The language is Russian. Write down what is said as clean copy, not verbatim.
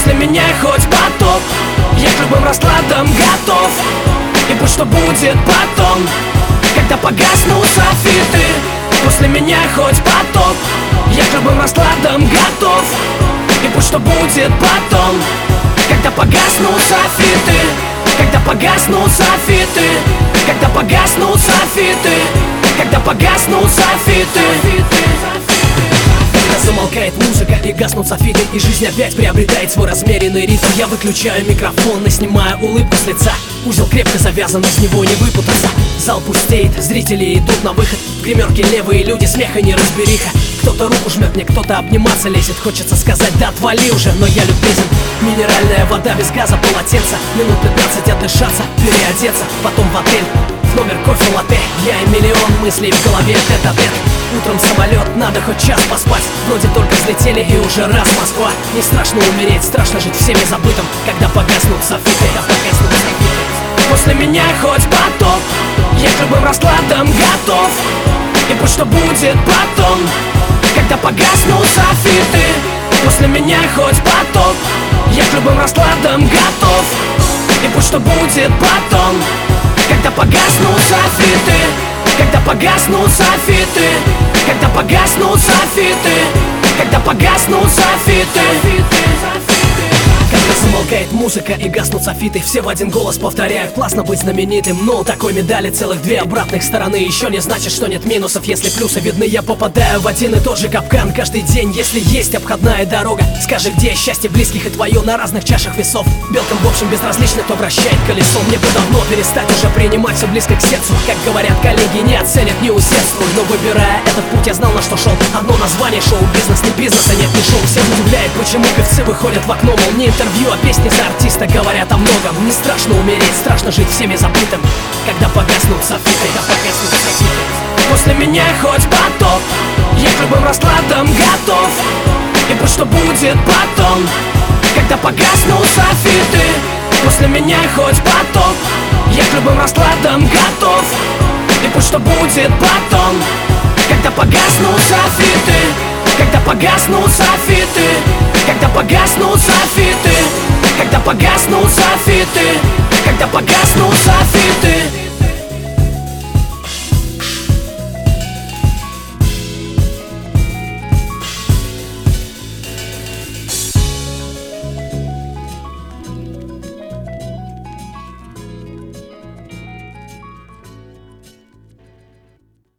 После меня хоть потоп, я к любым раскладам готов. И пусть что будет потом, когда погаснут софиты. После меня хоть потоп, я к любым раскладам готов. И пусть что будет потом, когда погаснут софиты. Когда погаснут софиты. Когда погаснут софиты. Когда погаснут софиты. Когда замолкает музыка и гаснут софиты, и жизнь опять приобретает свой размеренный ритм, я выключаю микрофон и снимаю улыбку с лица. Узел крепко завязан, из него не выпутаться. Зал пустеет, зрители идут на выход. В гримерке левые люди, смеха не разбериха. Кто-то руку жмет мне, кто-то обниматься лезет. Хочется сказать, да отвали уже, но я любезен. Минеральная вода без газа, полотенца. Минут 15 отдышаться, переодеться, потом в отель. В номер кофе, латте. Я и миллион мыслей в голове, тет-а-тет. Утром самолет, надо хоть час поспать. Вроде только взлетели и уже раз Москва. Не страшно умереть, страшно жить всеми забытым. Когда погаснут софиты, После меня хоть потоп, я к любым раскладам готов. И пусть что будет потом, когда погаснут софиты. После меня хоть потоп, я к любым раскладам готов. И пусть что будет потом, когда погаснут софиты. Когда погаснут софиты. Когда погаснут софиты. Когда погаснут софиты. Когда замолкает музыка и гаснут софиты, все в один голос повторяют: классно быть знаменитым. Но у такой медали целых две обратных стороны. Еще не значит, что нет минусов, если плюсы видны. Я попадаю в один и тот же капкан каждый день. Если есть обходная дорога, скажи, где счастье близких и твое на разных чашах весов. Белкам в общем безразлично, кто вращает колесо. Мне бы давно перестать уже принимать все близко к сердцу. Как говорят коллеги, не оценят, не усердствуют. Но выбирая этот путь, я знал, на что шел. Одно название: шоу-бизнес, не бизнес, а нет, не шоу. Всех удивляет, почему певцы выходят в окно. Мол, не интервью, а песни за артиста говорят о многом. Не страшно умереть, страшно жить всеми забытым. Когда погаснут софиты. После меня хоть потоп, я к любым раскладам готов. И пусть что будет потом, когда погаснут софиты. После меня хоть потоп, я к любым раскладам готов. И пусть что будет потом, когда погаснут софиты. Когда погаснут софиты. Когда погаснут софиты. Когда погаснут софиты. Когда погаснут софиты.